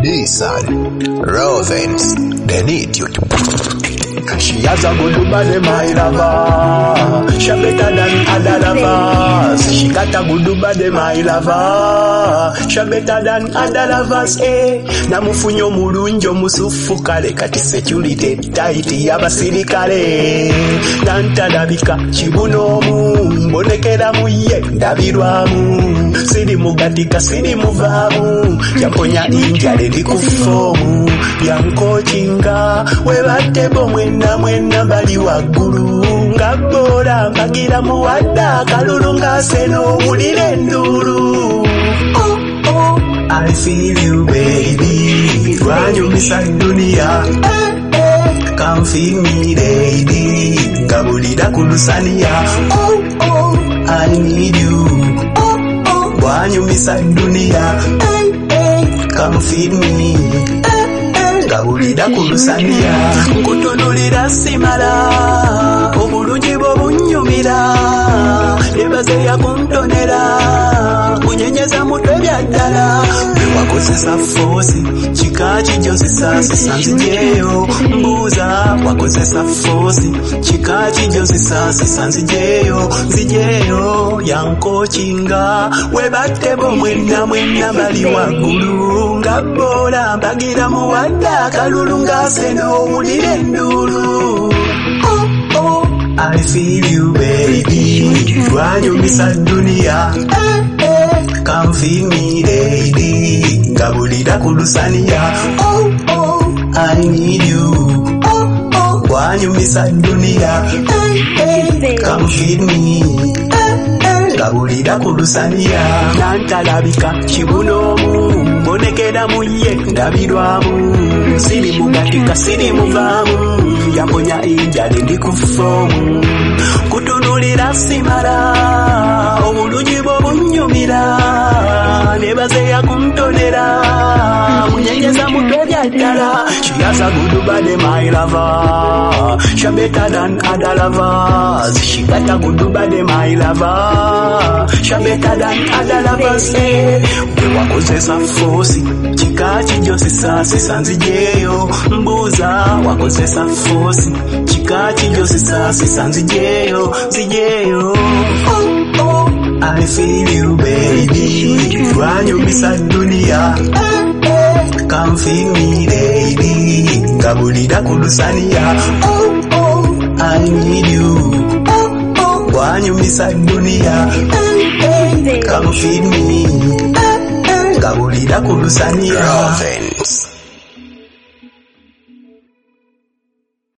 Diesel, Rovens, they need you to. She has a good body, my lover. She better than other lovers. She got a good body, my lover. She better than other lovers, eh. Namufunyo mulunjo musufukale kati security tight y'abasirikale. Nantadabika kibunomu mbonekera muye ndabirwamu. Siri mugatika siri muvamu. Yamponya injale ndikufomu. Yankochinga webatebo mwena bali waggulu nga bora mbagira muwadda kalulu nga seno ulire ndulu. Oh, I feel you baby, twanyumisa dunia. Come feel me lady, ngabulira kulusania. Oh, I need you. Twanyumisa dunia. Come feel me. Ngabulira kulusania. Nkutunulira simala, obulungi bwo bunyumira. Nebaze yakuntonera, kunyenyeza mutwe byaddala. Wakozesa fosi, chika kijozesa sisanzijeyo. Mbuza, wakozesa fosi, chika kijozesa sisanzijeyo. Nzijeyo, yankochinga, webatebo mwena bali waggulu. Nga bora mbagira muwadda kalulu nga seno ulire ndulu. Oh, I feel you baby, twanyumisa dunia. Come feel me lady, ngabulira kulusania. Oh, I need you. Twanyumisa dunia. Come feel me. Ngabulira kulusania. Nantalabika kibunomu mbonekera muye ndabirwamu. Siri mugatika siri muvamu. Yamponya injale ndikufomu. Kutunulira simala, obulungi bwo bunyumira. Nebaze yakuntonera, munyenyeza mutwe byaddala. She has a good body, my lover. She better than other lovers. She got a good body, my lover. She better than other lovers, eh. Wakozesa fosi, chika kijozesa sisanzijeyo. Mbuza, wakozesa fosi, chika kijozesa sisanzijeyo. Zijeyo. Oh, I feel you baby, twanyumisa dunia. Come feel me lady, ngabulira kulusania. Oh, I need you. Twanyumisa dunia. Come feel me, ngabulira kulusania. Rovens.